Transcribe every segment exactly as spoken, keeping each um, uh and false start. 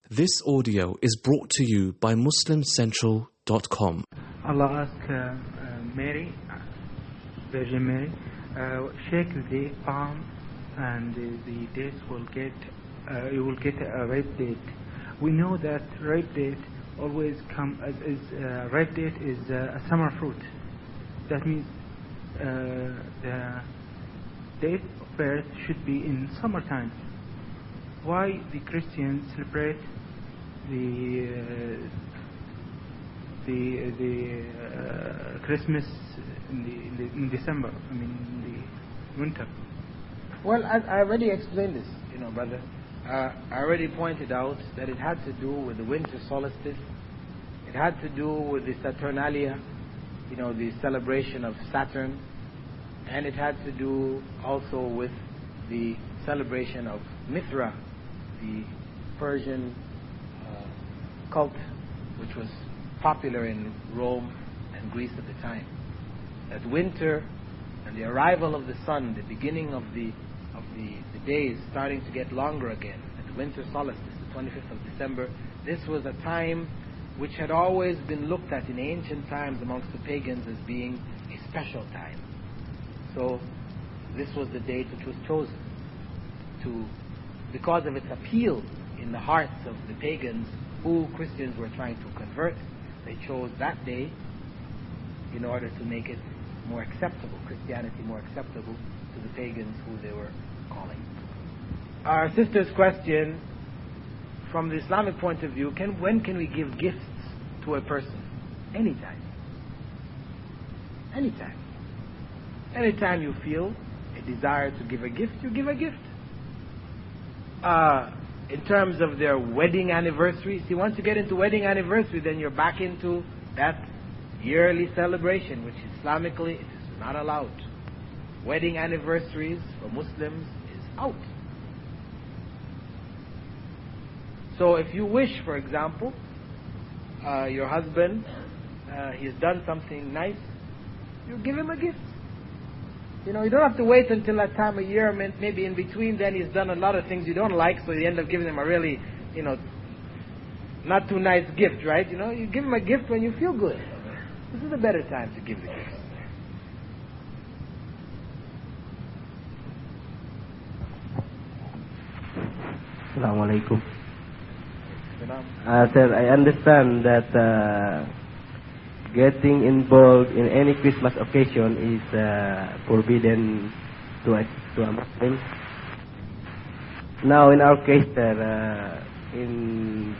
This audio is brought to you by Muslim Central dot com. Allah asked uh, uh, Mary, Virgin Mary, uh, shake the palm and the, the dates will get, uh, you will get a ripe date. We know that ripe date always come as is uh, ripe date is uh, a summer fruit. That means uh, the date of birth should be in summertime. Why the Christians celebrate the uh, the the uh, Christmas in, the, in, the, in December? I mean, in the winter. Well, I, I already explained this, you know, brother. Uh, I already pointed out that it had to do with the winter solstice. It had to do with the Saturnalia, you know, the celebration of Saturn, and it had to do also with the celebration of Mithra, the Persian uh, cult, which was popular in Rome and Greece at the time. That winter and the arrival of the sun, the beginning of the of the, the days starting to get longer again, at the winter solstice, the twenty-fifth of December, this was a time which had always been looked at in ancient times amongst the pagans as being a special time. So this was the date which was chosen to, because of its appeal in the hearts of the pagans who Christians were trying to convert. They chose that day in order to make it more acceptable, Christianity more acceptable to the pagans who they were calling. Our sister's question, from the Islamic point of view, can when can we give gifts to a person? Anytime. Anytime. Anytime you feel a desire to give a gift, you give a gift. Uh, in terms of their wedding anniversary, see, once you get into wedding anniversary, then you're back into that yearly celebration, which Islamically it is not allowed. Wedding anniversaries for Muslims is out. So if you wish, for example, uh, your husband, uh, he's done something nice, you give him a gift. You know, you don't have to wait until that time of year. Maybe in between then he's done a lot of things you don't like, so you end up giving him a really, you know, not too nice gift, right? You know, you give him a gift when you feel good. This is a better time to give the gift. Assalamu alaikum. Uh, sir, I understand that uh, getting involved in any Christmas occasion is uh, forbidden to a, to a Muslim. Now, in our case, sir, uh, in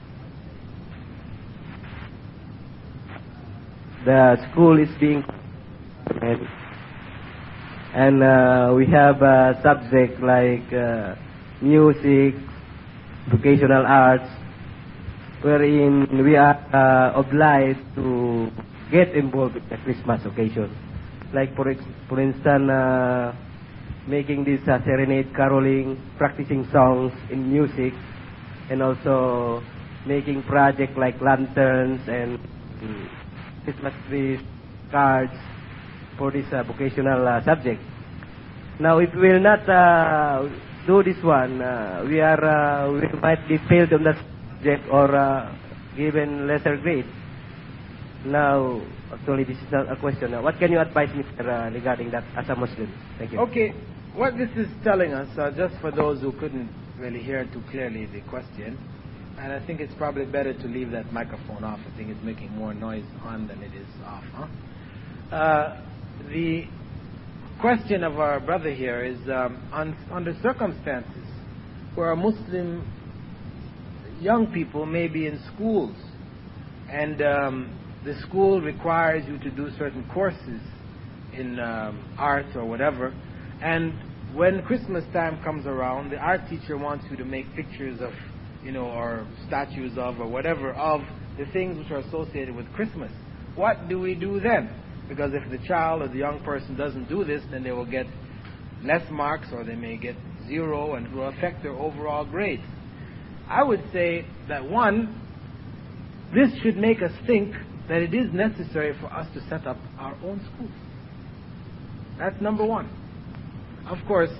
the school is being and uh, we have a subject like uh, music, vocational arts, wherein we are uh, obliged to get involved in the Christmas occasion. Like for, ex- for instance, uh, making this uh, serenade caroling, practicing songs in music, and also making projects like lanterns and um, Christmas trees, cards for this uh, vocational uh, subject. Now, if we will not uh, do this one, uh, we are uh, we might be failed on that subject or uh, given lesser grade. Now, actually, this is not a question. Now, what can you advise me uh, regarding that as a Muslim? Thank you. Okay, what this is telling us, uh, just for those who couldn't really hear too clearly the question, and I think it's probably better to leave that microphone off. I think it's making more noise on than it is off. Huh? Uh, the question of our brother here is um, on, under circumstances where a Muslim young people may be in schools and um, the school requires you to do certain courses in um, art or whatever, and when Christmas time comes around, the art teacher wants you to make pictures of, you know, or statues of, or whatever, of the things which are associated with Christmas. What do we do then? Because if the child or the young person doesn't do this, then they will get less marks, or they may get zero, and it will affect their overall grades. I would say that, one, this should make us think that it is necessary for us to set up our own schools. That's number one. Of course,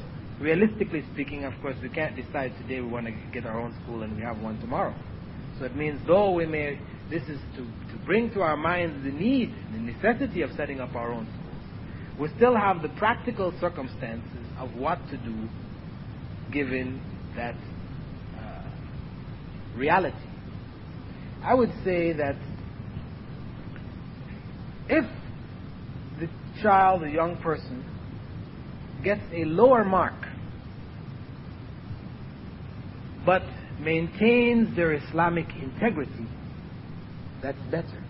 realistically speaking, of course, we can't decide today we want to get our own school and we have one tomorrow. So it means though we may, this is to, to bring to our minds the need, the necessity of setting up our own schools, we still have the practical circumstances of what to do given that uh, reality. I would say that if the child, the young person, gets a lower mark but maintains their Islamic integrity, that's better.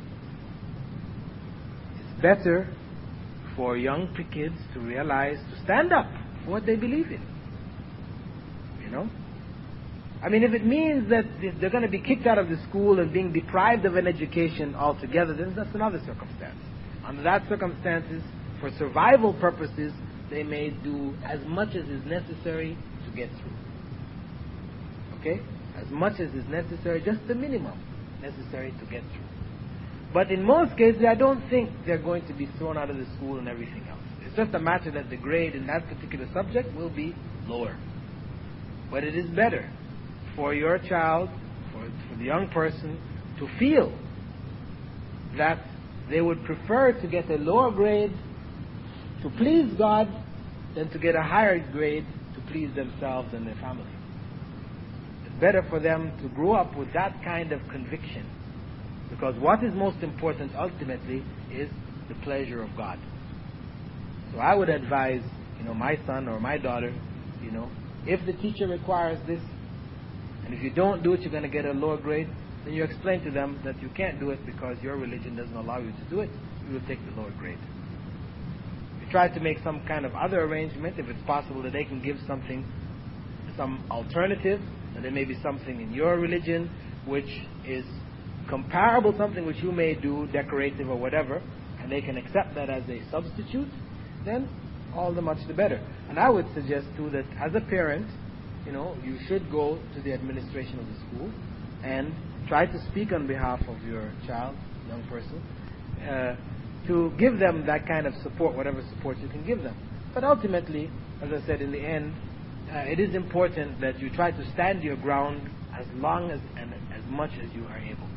It's better for young kids to realize, to stand up for what they believe in. You know? I mean, if it means that they're going to be kicked out of the school and being deprived of an education altogether, then that's another circumstance. Under that circumstances, for survival purposes, they may do as much as is necessary to get through. Okay? As much as is necessary, just the minimum necessary to get through. But in most cases, I don't think they're going to be thrown out of the school and everything else. It's just a matter that the grade in that particular subject will be lower. But it is better for your child, for, for the young person, to feel that they would prefer to get a lower grade to please God than to get a higher grade to please themselves and their family. It's better for them to grow up with that kind of conviction, because what is most important ultimately is the pleasure of God. So I would advise, you know, my son or my daughter, you know, if the teacher requires this, and if you don't do it, you're going to get a lower grade, then you explain to them that you can't do it because your religion doesn't allow you to do it. You will take the lower grade. You try to make some kind of other arrangement, if it's possible that they can give something, some alternative, that there may be something in your religion which is comparable, something which you may do, decorative or whatever, and they can accept that as a substitute, then all the much the better. And I would suggest too that as a parent, you know, you should go to the administration of the school and try to speak on behalf of your child, young person, uh, to give them that kind of support, whatever support you can give them. But ultimately, as I said, in the end, uh, it is important that you try to stand your ground as long as and as much as you are able.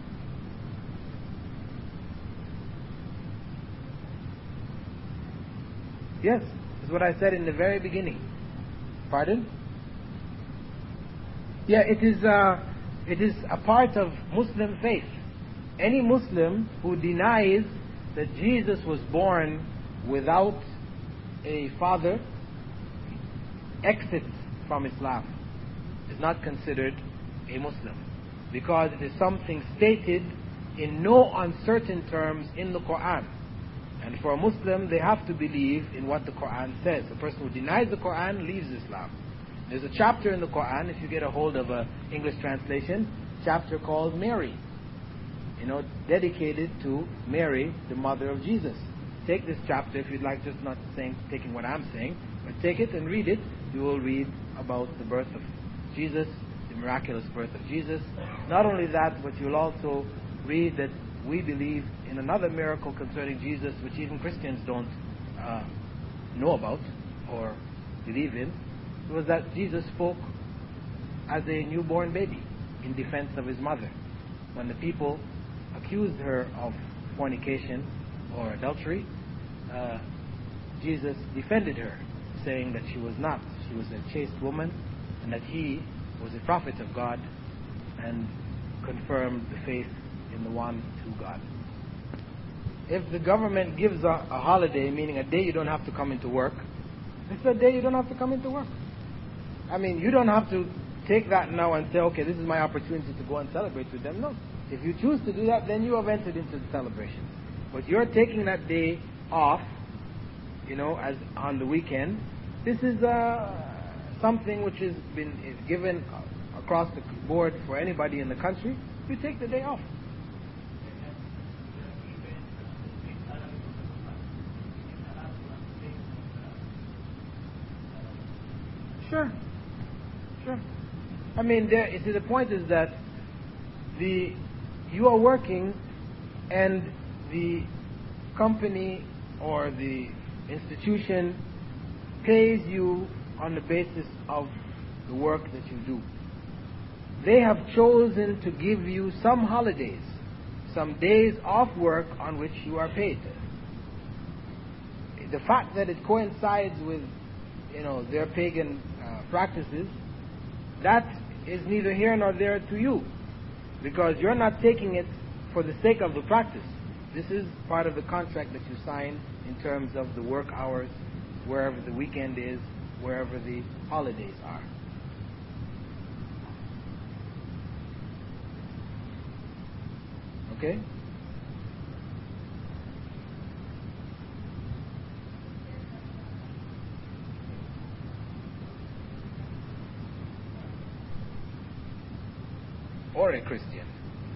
Yes, that's what I said in the very beginning. Pardon? Yeah, it is, uh, it is a part of Muslim faith. Any Muslim who denies that Jesus was born without a father exits from Islam, is not considered a Muslim, because it is something stated in no uncertain terms in the Quran. And for a Muslim, they have to believe in what the Quran says. A person who denies the Quran leaves Islam. There's a chapter in the Quran, if you get a hold of an English translation, chapter called Mary, you know, dedicated to Mary, the mother of Jesus. Take this chapter if you'd like, just not saying, taking what I'm saying, but take it and read it. You will read about the birth of Jesus, the miraculous birth of Jesus. Not only that, but you'll also read that we believe in another miracle concerning Jesus, which even Christians don't uh, know about or believe in. It was that Jesus spoke as a newborn baby in defense of his mother. When the people accused her of fornication or adultery, uh, Jesus defended her, saying that she was not. She was a chaste woman, and that he was a prophet of God, and confirmed the faith in the one true God. If the government gives a, a holiday, meaning a day you don't have to come into work, it's a day you don't have to come into work. I mean, you don't have to take that now and say, okay, this is my opportunity to go and celebrate with them. No. If you choose to do that, then you have entered into the celebration. But you're taking that day off, you know, as on the weekend. This is uh, something which has been is given across the board for anybody in the country. You take the day off. Sure, sure. I mean, there, you see, the point is that the you are working, and the company or the institution pays you on the basis of the work that you do. They have chosen to give you some holidays, some days off work on which you are paid. The fact that it coincides with, you know, their pagan uh, practices, that is neither here nor there to you, because you're not taking it for the sake of the practice. This is part of the contract that you sign in terms of the work hours, wherever the weekend is, wherever the holidays are. Okay? Or a Christian.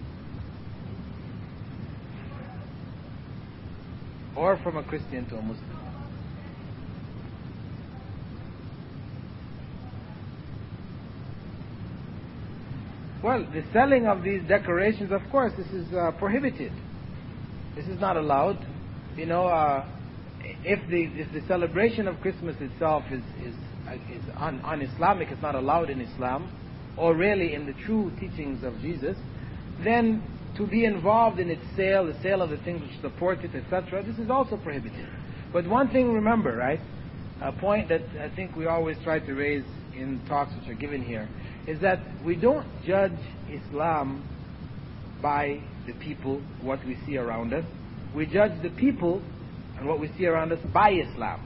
Or from a Christian to a Muslim. Well, the selling of these decorations, of course, this is uh, prohibited. This is not allowed. You know, uh, if the if the celebration of Christmas itself is is, uh, is un, un-Islamic, it's not allowed in Islam, or really in the true teachings of Jesus, then to be involved in its sale, the sale of the things which support it, et cetera, this is also prohibited. But one thing, remember, right? A point that I think we always try to raise in talks which are given here is that we don't judge Islam by the people, what we see around us. We judge the people and what we see around us by Islam.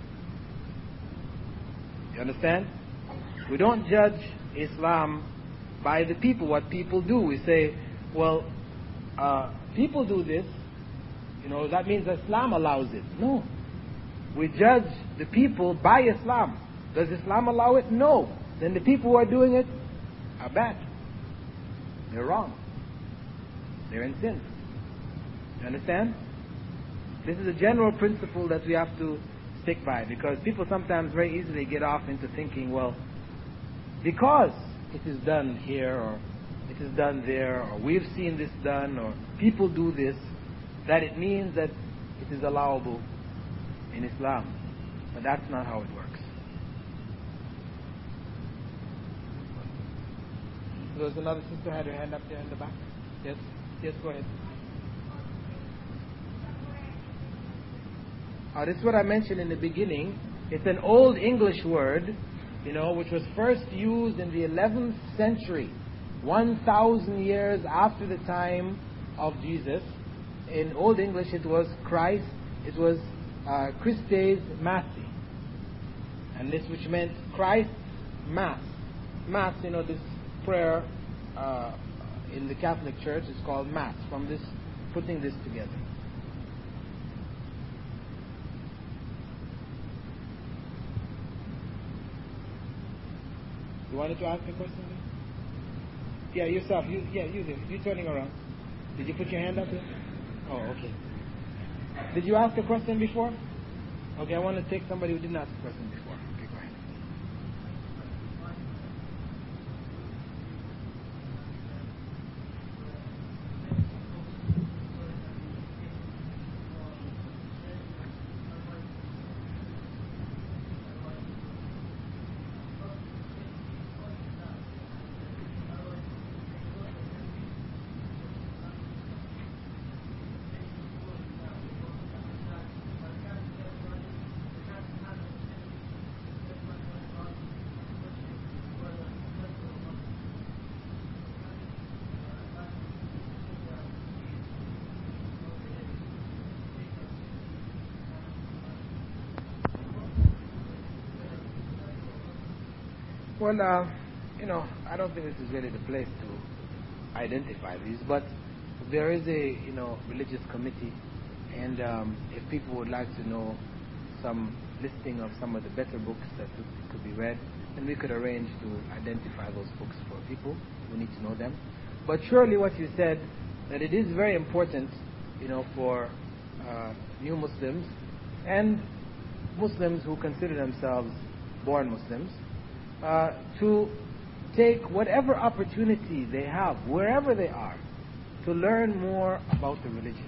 You understand? We don't judge Islam by the people, what people do. We say, well, uh, people do this, you know, that means Islam allows it. No. We judge the people by Islam. Does Islam allow it? No. Then the people who are doing it are bad. They're wrong. They're in sin. You understand? This is a general principle that we have to stick by, because people sometimes very easily get off into thinking, well, because it is done here, or it is done there, or we've seen this done, or people do this, that it means that it is allowable in Islam. But that's not how it works. There was another sister who had her hand up there in the back. Yes? Yes, go ahead. Uh, this is what I mentioned in the beginning. It's an old English word, you know, which was first used in the eleventh century, one thousand years after the time of Jesus. In Old English, it was Christ, it was uh, Christes Massi. And this which meant Christ's Mass. Mass, you know, this prayer uh, in the Catholic Church is called Mass, from this, putting this together. You wanted to ask a question? Yeah, yourself. You, yeah, you did. You turning around. Did you put your hand up there? Oh, okay. Did you ask a question before? Okay, I want to take somebody who didn't ask a question before. Okay, go ahead. Well, uh, you know, I don't think this is really the place to identify these, but there is a, you know, religious committee, and um, if people would like to know some listing of some of the better books that could be read, then we could arrange to identify those books for people who need to know them. But surely what you said, that it is very important, you know, for uh, new Muslims and Muslims who consider themselves born Muslims, Uh, to take whatever opportunity they have, wherever they are, to learn more about the religion.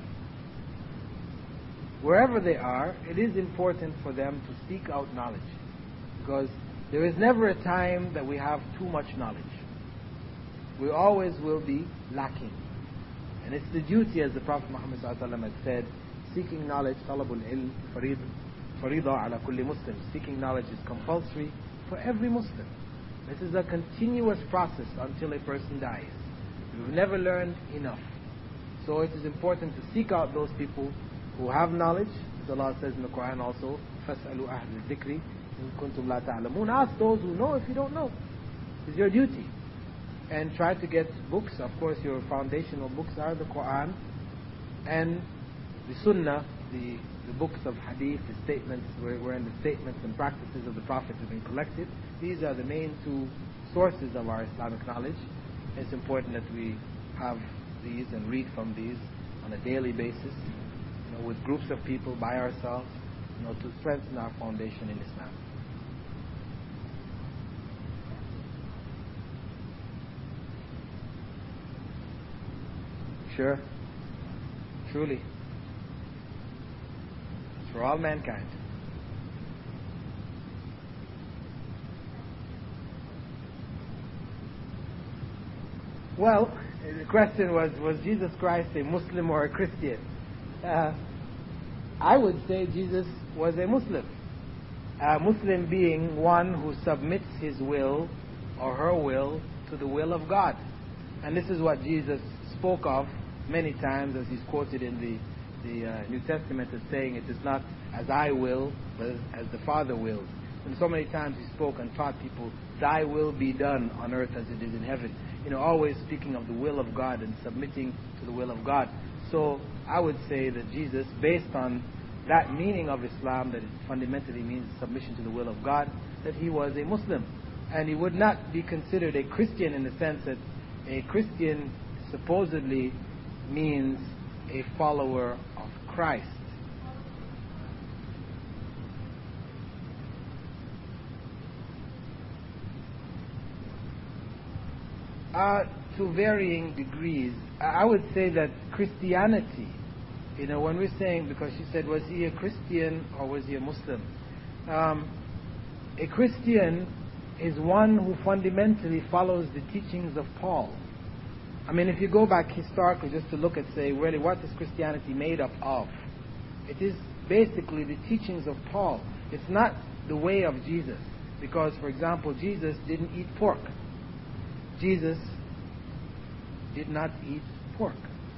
Wherever they are, it is important for them to seek out knowledge, because There is never a time that we have too much knowledge. We always will be lacking. And it's the duty, as the Prophet Muhammad had said, seeking knowledge, talabul ilm, farida ala kulli Muslim. Seeking knowledge is compulsory for every Muslim. This is a continuous process until a person dies. We've never learned enough. So it is important to seek out those people who have knowledge. As Allah says in the Quran also, فَاسْأَلُوا أَهْلَ الذِّكْرِ إِن كُنتُمْ لَا تَعْلَمُونَ. Ask those who know if you don't know. It's your duty. And try to get books. Of course, your foundational books are the Quran and the Sunnah, the, the books of Hadith, the statements, where, wherein the statements and practices of the Prophet have been collected. These are the main two sources of our Islamic knowledge. It's important that we have these and read from these on a daily basis, you know, with groups of people, by ourselves, you know, to strengthen our foundation in Islam. Sure. Truly. It's for all mankind. Well, the question was, was Jesus Christ a Muslim or a Christian? Uh, I would say Jesus was a Muslim. A Muslim being one who submits his will or her will to the will of God. And this is what Jesus spoke of many times, as he's quoted in the, the uh, New Testament as saying, it is not as I will, but as the Father wills. And so many times he spoke and taught people, thy will be done on earth as it is in heaven. You know, always speaking of the will of God and submitting to the will of God. So I would say that Jesus, based on that meaning of Islam, that it fundamentally means submission to the will of God, that he was a Muslim. And he would not be considered a Christian in the sense that a Christian supposedly means a follower of Christ. Uh, to varying degrees. I would say that Christianity, you know, when we're saying, because she said, was he a Christian or was he a Muslim? Um, a Christian is one who fundamentally follows the teachings of Paul. I mean, if you go back historically just to look at, say, really what is Christianity made up of? It is basically the teachings of Paul. It's not the way of Jesus. Because, for example, Jesus didn't eat pork. Jesus did not eat pork.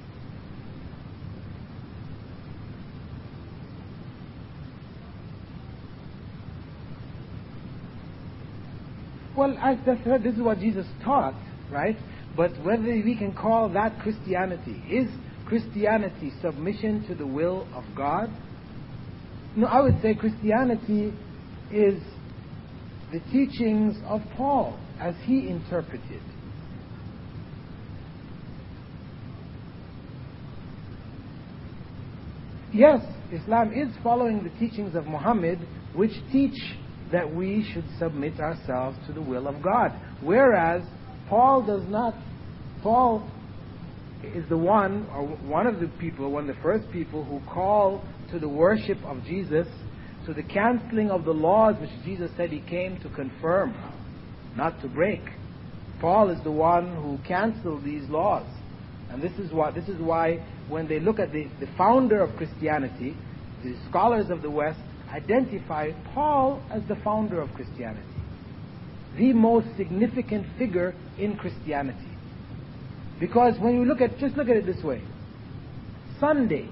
Well, I, that's, this is what Jesus taught, right? But whether we can call that Christianity, is Christianity submission to the will of God? No, I would say Christianity is the teachings of Paul as he interpreted. Yes, Islam is following the teachings of Muhammad, which teach that we should submit ourselves to the will of God. Whereas Paul does not. Paul is the one, or one of the people, one of the first people who call to the worship of Jesus, to the cancelling of the laws which Jesus said he came to confirm, not to break. Paul is the one who canceled these laws. And this is what this is why when they look at the, the founder of Christianity, the scholars of the West identify Paul as the founder of Christianity, the most significant figure in Christianity. Because when you look at, just look at it this way, Sunday,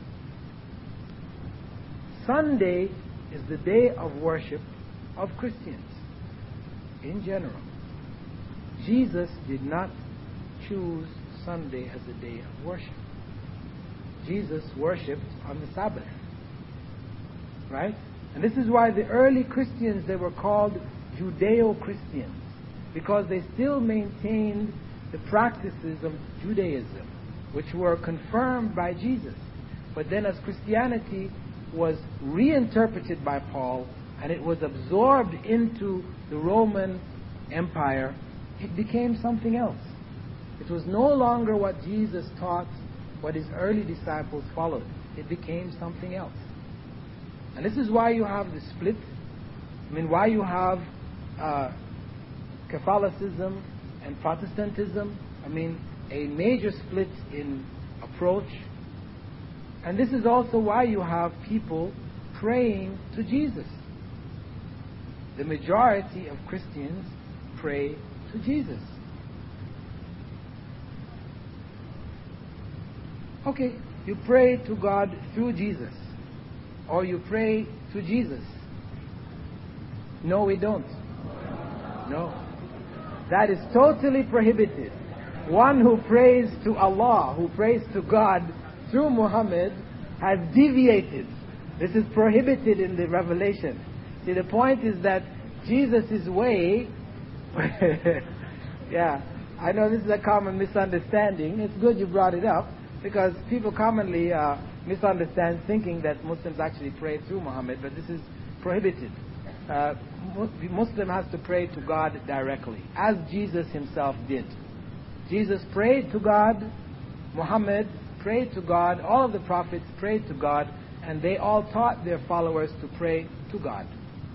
Sunday is the day of worship of Christians in general. Jesus did not choose Sunday as the day of worship. Jesus worshipped on the Sabbath. Right? And this is why the early Christians, they were called Judeo-Christians, because they still maintained the practices of Judaism, which were confirmed by Jesus. But then as Christianity was reinterpreted by Paul and it was absorbed into the Roman Empire, it became something else. It was no longer what Jesus taught, what his early disciples followed. It became something else. And this is why you have the split. I mean, why you have uh, Catholicism and Protestantism. I mean, a major split in approach. And this is also why you have people praying to Jesus. The majority of Christians pray to Jesus. Okay, you pray to God through Jesus, or you pray to Jesus. No, we don't. No. That is totally prohibited. One who prays to Allah, who prays to God through Muhammad, has deviated. This is prohibited in the Revelation. See, the point is that Jesus' way, yeah, I know this is a common misunderstanding. It's good you brought it up, because people commonly uh, misunderstand thinking that Muslims actually pray through Muhammad, but this is prohibited. Uh, the Muslim has to pray to God directly, as Jesus himself did. Jesus prayed to God, Muhammad prayed to God, all of the prophets prayed to God, and they all taught their followers to pray to God.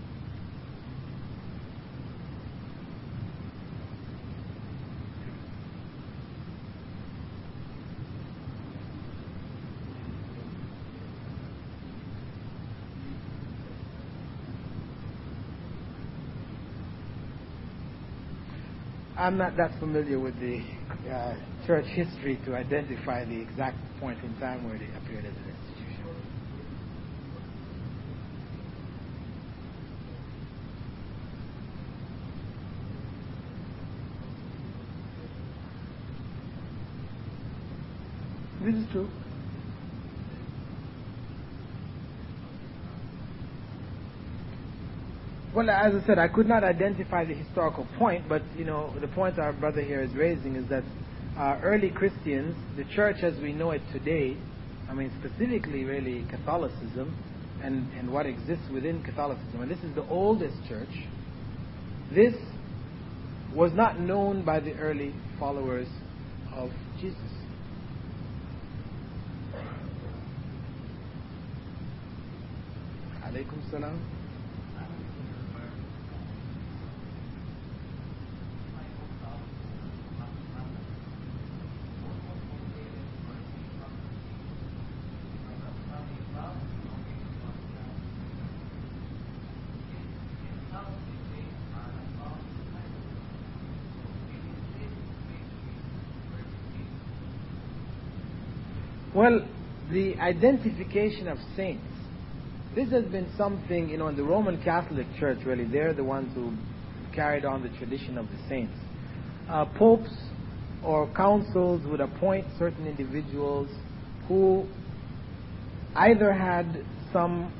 I'm not that familiar with the uh, church history to identify the exact point in time where they appeared as an institution. This is true. Well, as I said, I could not identify the historical point, but, you know, the point our brother here is raising is that uh, early Christians, the church as we know it today, I mean, specifically really Catholicism and, and what exists within Catholicism, and this is the oldest church, this was not known by the early followers of Jesus. Alaykum salam. Well, the identification of saints, this has been something, you know, in the Roman Catholic Church, really, they're the ones who carried on the tradition of the saints. Uh, popes or councils would appoint certain individuals who either had some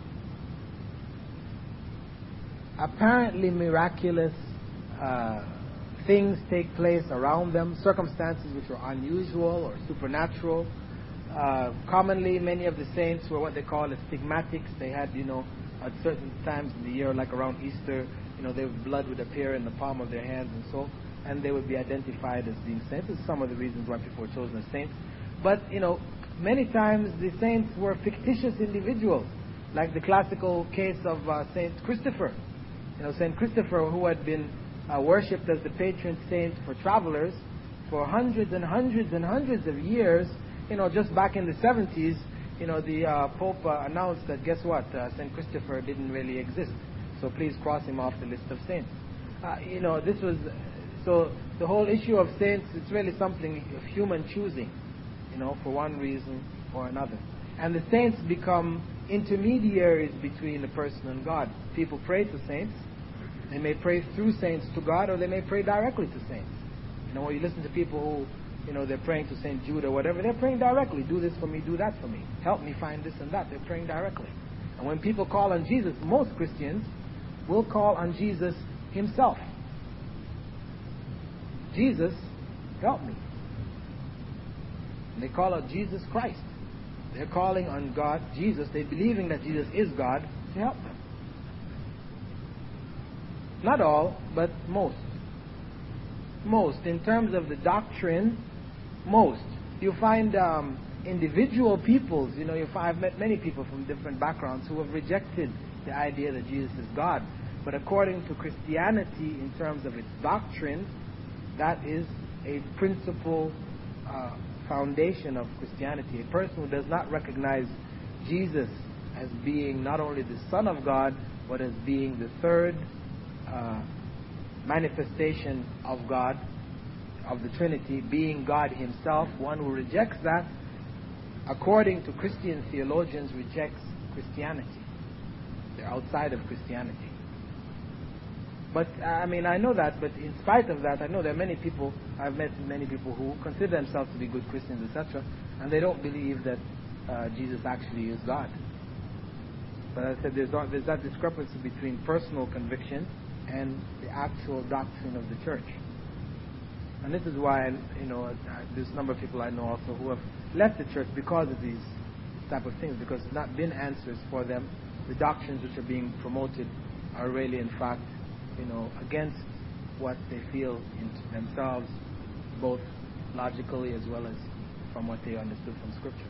apparently miraculous uh, things take place around them, circumstances which were unusual or supernatural. Uh, commonly, many of the saints were what they call stigmatics. They had, you know, at certain times in the year, like around Easter, you know, their blood would appear in the palm of their hands and so, and they would be identified as being saints. This is some of the reasons why people were chosen as saints. But, you know, many times the saints were fictitious individuals, like the classical case of uh, Saint Christopher. You know, Saint Christopher, who had been uh, worshipped as the patron saint for travelers for hundreds and hundreds and hundreds of years. You know, just back in the seventies, you know, the uh, Pope uh, announced that, guess what, uh, Saint Christopher didn't really exist, so please cross him off the list of saints. Uh, you know, this was, so the whole issue of saints, it's really something of human choosing, you know, for one reason or another. And the saints become intermediaries between the person and God. People pray to saints. They may pray through saints to God, or they may pray directly to saints. You know, when you listen to people who, you know, they're praying to Saint Jude or whatever, they're praying directly. Do this for me, do that for me. Help me find this and that. They're praying directly. And when people call on Jesus, most Christians will call on Jesus himself. Jesus, help me. And they call out Jesus Christ. They're calling on God, Jesus. They're believing that Jesus is God to help them. Not all, but most. Most. In terms of the doctrine, most. You find um, individual peoples, you know, you find, I've met many people from different backgrounds who have rejected the idea that Jesus is God. But according to Christianity, in terms of its doctrine, that is a principal uh, foundation of Christianity. A person who does not recognize Jesus as being not only the Son of God, but as being the third uh, manifestation of God, of the Trinity, being God Himself, one who rejects that, according to Christian theologians, rejects Christianity. They're outside of Christianity. But, I mean, I know that, but in spite of that, I know there are many people, I've met many people who consider themselves to be good Christians, et cetera, and they don't believe that uh, Jesus actually is God. But as I said, there's, there's that discrepancy between personal conviction and the actual doctrine of the church. And this is why, you know, there's a number of people I know also who have left the church because of these type of things, because there's not been answers for them. The doctrines which are being promoted are really, in fact, you know, against what they feel in themselves, both logically as well as from what they understood from Scripture.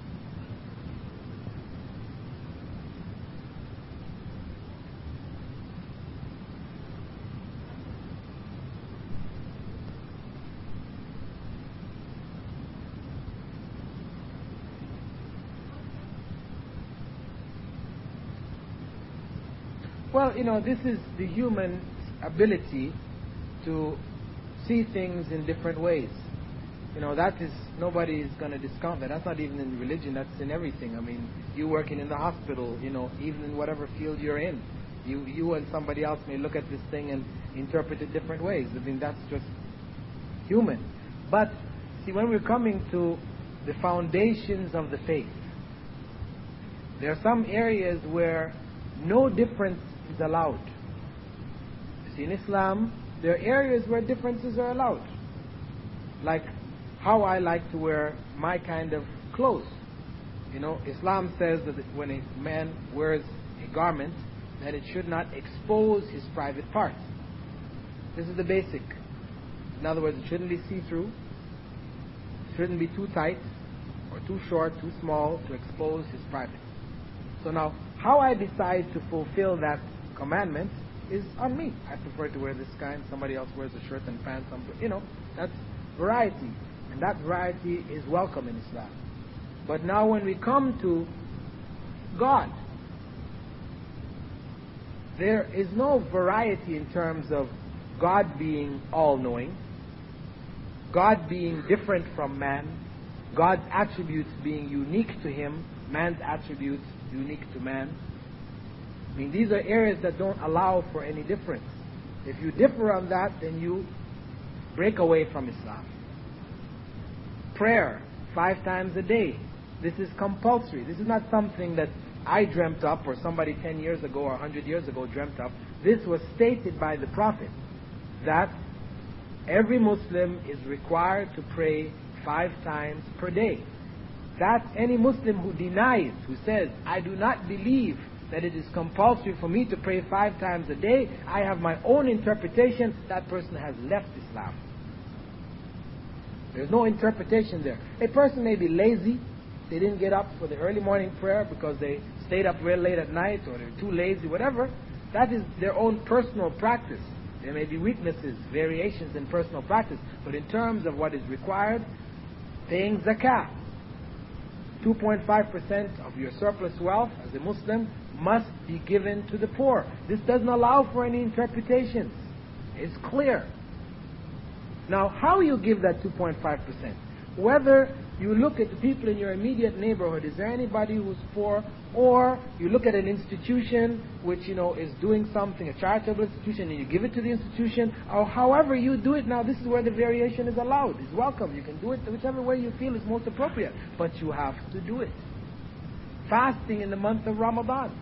Well, you know, this is the human ability to see things in different ways. You know, that is, nobody is going to discount that. That's not even in religion, that's in everything. I mean, you working in the hospital, you know, even in whatever field you're in, you, you and somebody else may look at this thing and interpret it different ways. I mean, that's just human. But, see, when we're coming to the foundations of the faith, there are some areas where no difference is allowed. You see, in Islam, there are areas where differences are allowed. Like how I like to wear my kind of clothes. You know, Islam says that when a man wears a garment, that it should not expose his private parts. This is the basic. In other words, it shouldn't be see-through. It shouldn't be too tight or too short, too small to expose his private. So now, how I decide to fulfill that commandment is on me. I prefer to wear this kind. Somebody else wears a shirt and pants. You know, that's variety. And that variety is welcome in Islam. But now when we come to God, there is no variety in terms of God being all-knowing, God being different from man, God's attributes being unique to Him, man's attributes unique to man. I mean, these are areas that don't allow for any difference. If you differ on that, then you break away from Islam. Prayer, five times a day. This is compulsory. This is not something that I dreamt up or somebody ten years ago or one hundred years ago dreamt up. This was stated by the Prophet that every Muslim is required to pray five times per day. That any Muslim who denies, who says, I do not believe that it is compulsory for me to pray five times a day, I have my own interpretation, that person has left Islam. There's no interpretation there. A person may be lazy, they didn't get up for the early morning prayer because they stayed up real late at night, or they're too lazy, whatever. That is their own personal practice. There may be weaknesses, variations in personal practice, but in terms of what is required, paying zakah, two point five percent of your surplus wealth as a Muslim must be given to the poor. This doesn't allow for any interpretations. It's clear. Now, how you give that two point five percent? Whether you look at the people in your immediate neighborhood, is there anybody who's poor? Or you look at an institution which, you know, is doing something, a charitable institution, and you give it to the institution, or however you do it. Now, this is where the variation is allowed. It's welcome. You can do it whichever way you feel is most appropriate. But you have to do it. Fasting in the month of Ramadan,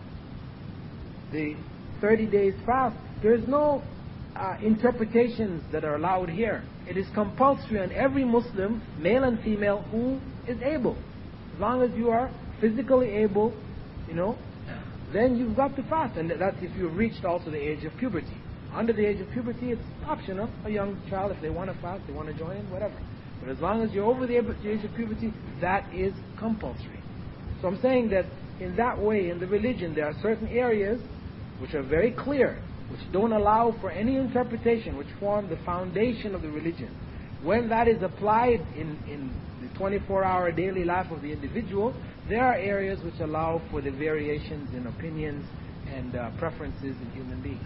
the thirty days fast, there's no uh, interpretations that are allowed here. It is compulsory on every Muslim, male and female, who is able. As long as you are physically able, you know, then you've got to fast. And that's if you've reached also the age of puberty. Under the age of puberty, it's optional. A young child, if they want to fast, they want to join in, whatever. But as long as you're over the age of puberty, that is compulsory. So I'm saying that in that way, in the religion, there are certain areas which are very clear. which don't allow for any interpretation, which form the foundation of the religion, when that is applied in, in the twenty-four hour daily life of the individual, there are areas which allow for the variations in opinions and uh, preferences in human beings.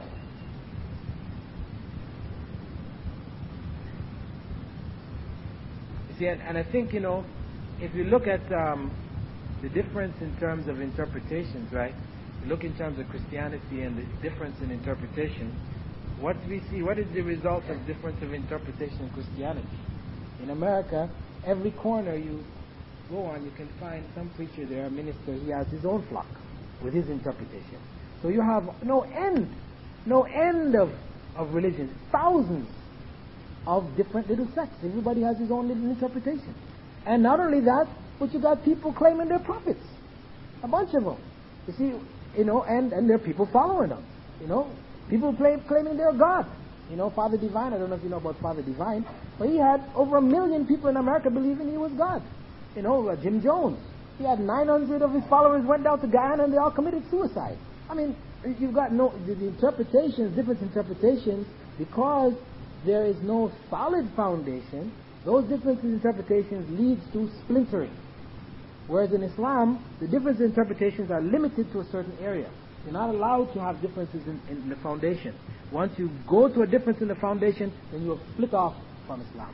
You see, and, and I think, you know, if you look at um, the difference in terms of interpretations, right? You look in terms of Christianity and the difference in interpretation, what we see, what is the result of difference of interpretation in Christianity? In America, every corner you go on, you can find some preacher there, a minister, he has his own flock with his interpretation. So you have no end, no end of, of religions, thousands of different little sects. Everybody has his own little interpretation. And not only that, but you got people claiming they're prophets. A bunch of them. You see, you know, and, and there are people following them. You know, people claim, claiming they're God. You know, Father Divine, I don't know if you know about Father Divine, but he had over a million people in America believing he was God. You know, uh, Jim Jones, he had nine hundred of his followers went down to Guyana and they all committed suicide. I mean, you've got no, the, the interpretations, different interpretations, because there is no solid foundation, those different interpretations leads to splintering. Whereas in Islam, the different interpretations are limited to a certain area. You're not allowed to have differences in, in the foundation. Once you go to a difference in the foundation, then you have split off from Islam.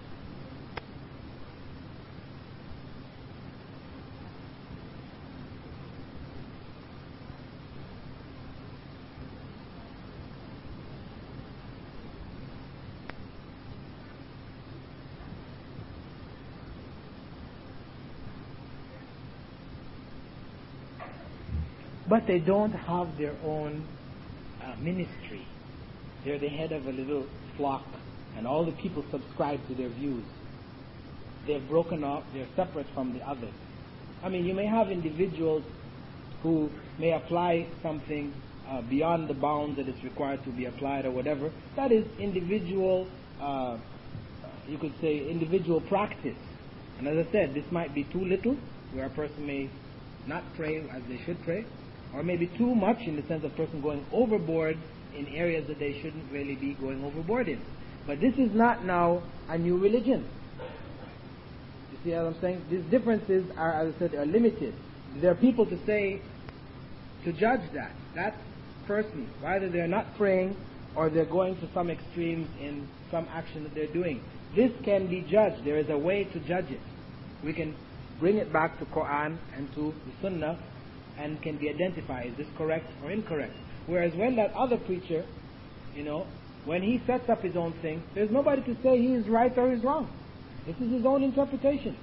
But they don't have their own uh, ministry. They're the head of a little flock, and all the people subscribe to their views. They're broken off, they're separate from the others. I mean, you may have individuals who may apply something uh, beyond the bounds that is required to be applied or whatever. That is individual, uh, you could say, individual practice. And as I said, this might be too little, where a person may not pray as they should pray, or maybe too much in the sense of a person going overboard in areas that they shouldn't really be going overboard in. But this is not now a new religion. You see what I'm saying? These differences are, as I said, are limited. There are people to say, to judge that, that person, whether they're not praying or they're going to some extremes in some action that they're doing. This can be judged. There is a way to judge it. We can bring it back to Quran and to the Sunnah and can be identified, is this correct or incorrect? Whereas when that other preacher, you know, when he sets up his own thing, there's nobody to say he is right or he's wrong. This is his own interpretation.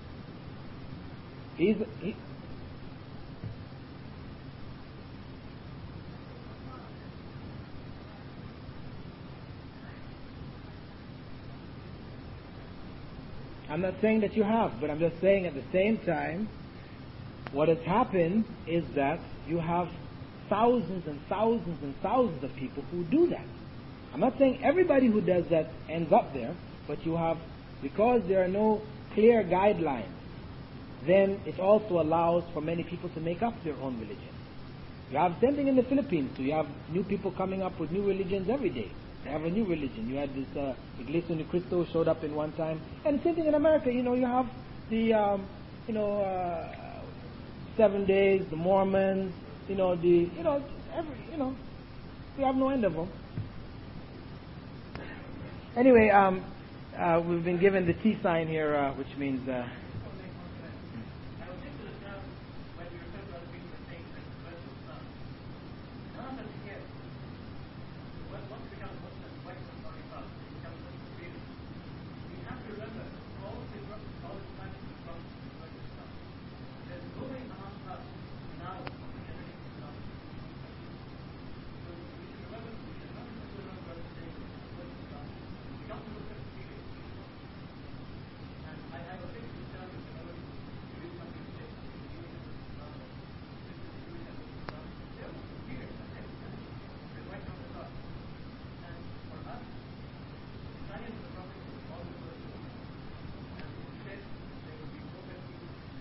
He's, he, I'm not saying that you have, but I'm just saying at the same time, what has happened is that you have thousands and thousands and thousands of people who do that. I'm not saying everybody who does that ends up there, but you have, because there are no clear guidelines, then it also allows for many people to make up their own religion. You have the same thing in the Philippines too. You have new people coming up with new religions every day. They have a new religion. You had this uh, Iglesia Ni Cristo showed up in one time, and the same thing in America. You know, you have the um, you know uh, Seven Days, the Mormons. You know the you know every you know we have no end of them. Anyway, um, uh, we've been given the T sign here, uh, which means. Uh,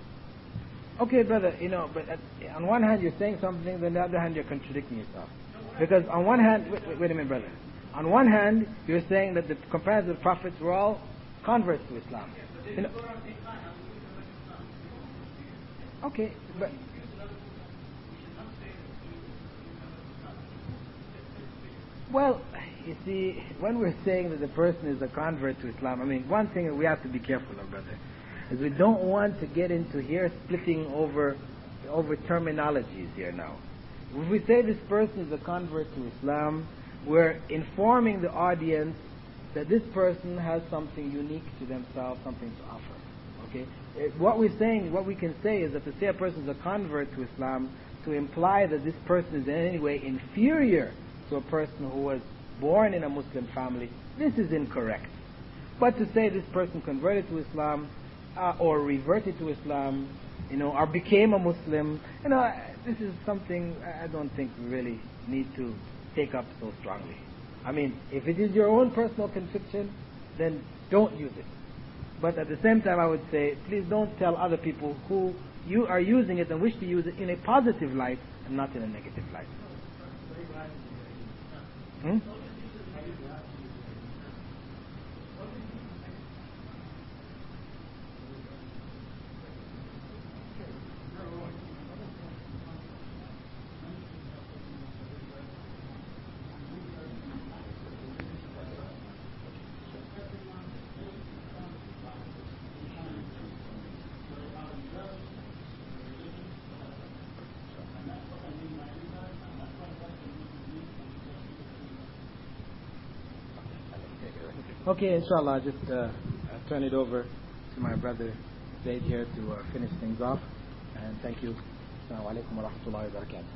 Okay, brother, you know, but at, on one hand you're saying something, then on the other hand you're contradicting yourself. No, what Because on one hand, wait, wait, wait a minute, brother. On one hand, you're saying that the companions of the prophets were all converts to Islam. You know, okay, but well, you see, when we're saying that the person is a convert to Islam, I mean, one thing that we have to be careful of, brother, is we don't want to get into here splitting over over terminologies here now. If we say this person is a convert to Islam, we're informing the audience that this person has something unique to themselves, something to offer. Okay? What we're saying, what we can say is that to say a person is a convert to Islam, to imply that this person is in any way inferior to a person who was born in a Muslim family, this is incorrect. But to say this person converted to Islam uh, or reverted to Islam, you know, or became a Muslim, you know, this is something I don't think we really need to take up so strongly. I mean, if it is your own personal conviction, then don't use it. But at the same time, I would say, please don't tell other people who you are using it and wish to use it in a positive light and not in a negative light. Hmm? Okay, inshallah, I'll just uh, I'll turn it over to my brother Zaid here to uh, finish things off. And thank you. Assalamu alaikum wa rahmatullahi wa barakatuh.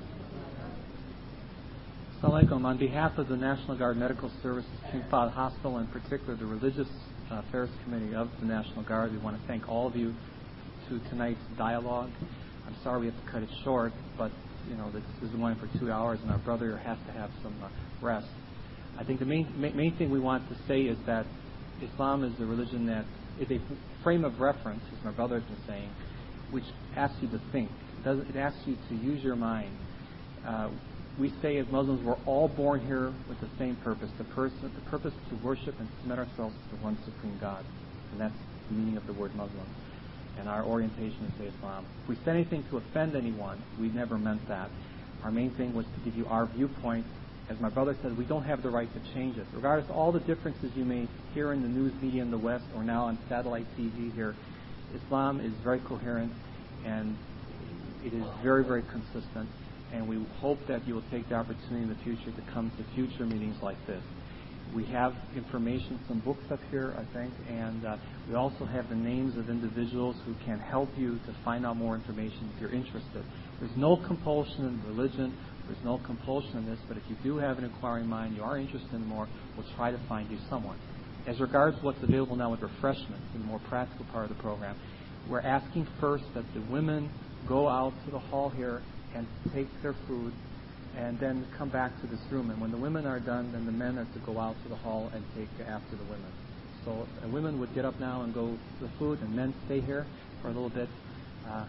Assalamu alaikum. On behalf of the National Guard Medical Services, King Fahd Hospital, and in particular the Religious Affairs Committee of the National Guard, we want to thank all of you to tonight's dialogue. I'm sorry we have to cut it short, but you know this is going for two hours, and our brother has to have some uh, rest. I think the main main thing we want to say is that Islam is a religion that is a frame of reference, as my brother has been saying, which asks you to think. It, does, it asks you to use your mind. Uh, we say as Muslims we're all born here with the same purpose, the, person, the purpose to worship and submit ourselves to the one supreme God. And that's the meaning of the word Muslim. And our orientation is to Islam. If we said anything to offend anyone, we never meant that. Our main thing was to give you our viewpoint. As my brother said, we don't have the right to change it. Regardless of all the differences you may hear in the news media in the West or now on satellite T V here, Islam is very coherent and it is very, very consistent. And we hope that you will take the opportunity in the future to come to future meetings like this. We have information, some books up here, I think, and uh, we also have the names of individuals who can help you to find out more information if you're interested. There's no compulsion in religion. There's no compulsion in this, but if you do have an inquiring mind, you are interested in more, we'll try to find you someone. As regards what's available now with refreshments and the more practical part of the program, we're asking first that the women go out to the hall here and take their food and then come back to this room. And when the women are done, then the men are to go out to the hall and take after the women. So uh, women would get up now and go to the food, and men stay here for a little bit. Uh,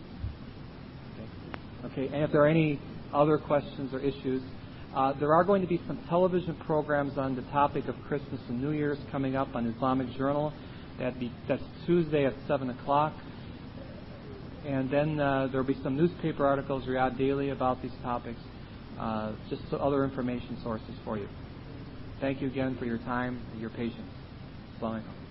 okay. okay, and if there are any other questions or issues, uh, there are going to be some television programs on the topic of Christmas and New Year's coming up on Islamic Journal. That'd be, that's Tuesday at seven o'clock. And then uh, there will be some newspaper articles, Riyadh Daily, about these topics. Uh, just so other information sources for you. Thank you again for your time and your patience. Assalamu alaikum.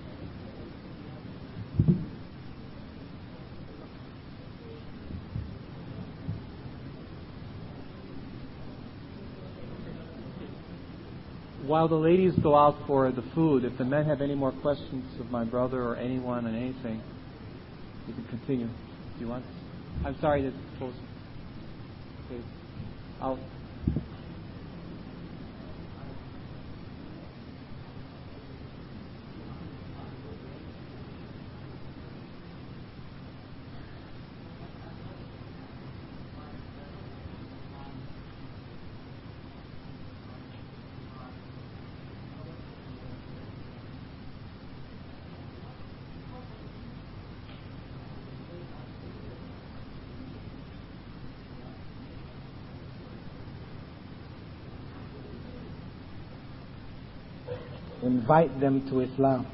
While the ladies go out for the food, if the men have any more questions of my brother or anyone on anything, you can continue. Do you want? I'm sorry to close. Okay. I'll invite them to Islam.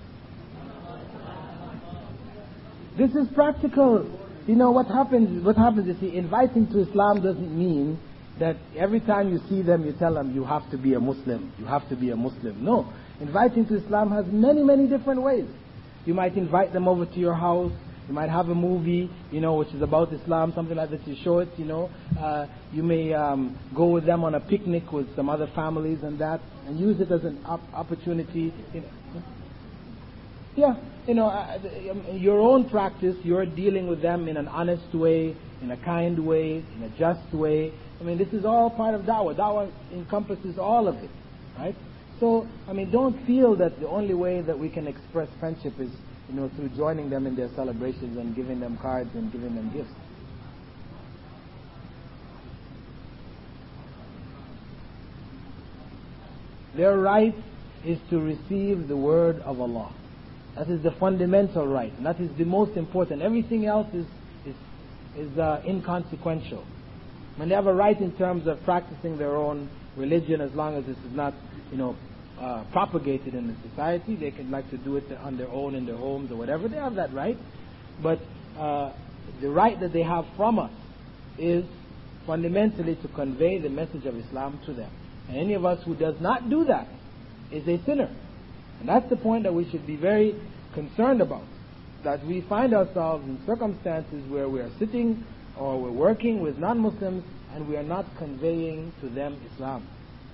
This is practical. You know what happens? What happens is, see, inviting to Islam doesn't mean that every time you see them, you tell them you have to be a Muslim. You have to be a Muslim. No, inviting to Islam has many, many different ways. You might invite them over to your house. You might have a movie, you know, which is about Islam, something like that. You show it, you know. Uh, you may um, go with them on a picnic with some other families and that, and use it as an op- opportunity. You know. Yeah, you know, uh, your own practice, you're dealing with them in an honest way, in a kind way, in a just way. I mean, this is all part of da'wah. Da'wah encompasses all of it, right? So, I mean, don't feel that the only way that we can express friendship is, you know, through joining them in their celebrations and giving them cards and giving them gifts. Their right is to receive the word of Allah. That is the fundamental right, and that is the most important. Everything else is is is uh, inconsequential. When they have a right in terms of practicing their own religion, as long as this is not, you know, uh, propagated in the society, they can like to do it on their own in their homes or whatever. They have that right, but uh, the right that they have from us is fundamentally to convey the message of Islam to them. And any of us who does not do that is a sinner. And that's the point that we should be very concerned about. That we find ourselves in circumstances where we are sitting or we're working with non-Muslims and we are not conveying to them Islam.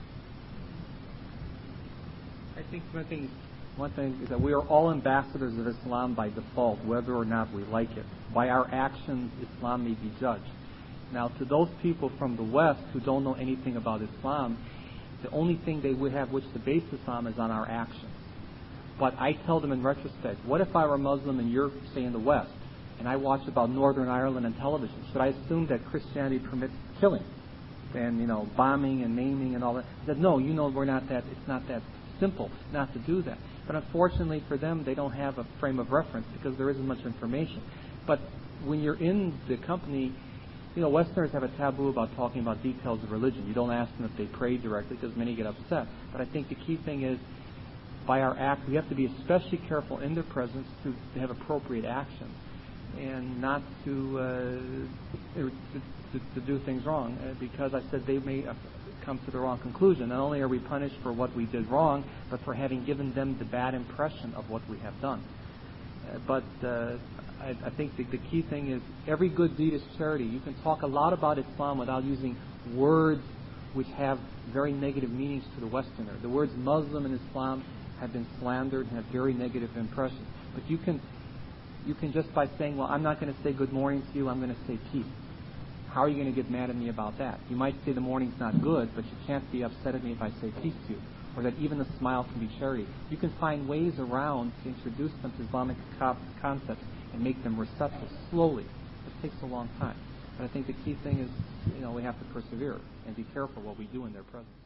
I think one thing, one thing is that we are all ambassadors of Islam by default, whether or not we like it. By our actions, Islam may be judged. Now, to those people from the West who don't know anything about Islam, the only thing they would have which to base Islam is on our actions. But I tell them in retrospect, what if I were Muslim and you're, say, in the West, and I watch about Northern Ireland on television? Should I assume that Christianity permits killing and, you know, bombing and maiming and all that? I said, no, you know, we're not that, it's not that simple not to do that. But unfortunately for them, they don't have a frame of reference because there isn't much information. But when you're in the company, you know, Westerners have a taboo about talking about details of religion. You don't ask them if they pray directly because many get upset. But I think the key thing is, by our act, we have to be especially careful in their presence to, to have appropriate actions and not to, uh, to, to, to do things wrong. Uh, because I said they may uh, come to the wrong conclusion. Not only are we punished for what we did wrong, but for having given them the bad impression of what we have done. Uh, but uh, I, I think the, the key thing is every good deed is charity. You can talk a lot about Islam without using words which have very negative meanings to the Westerner. The words Muslim and Islam have been slandered and have very negative impressions. But you can you can just by saying, well, I'm not going to say good morning to you, I'm going to say peace. How are you going to get mad at me about that? You might say the morning's not good, but you can't be upset at me if I say peace to you. Or that even a smile can be charity. You can find ways around to introduce them to Islamic co- concepts and make them receptive slowly. It takes a long time. But I think the key thing is, you know, we have to persevere and be careful what we do in their presence.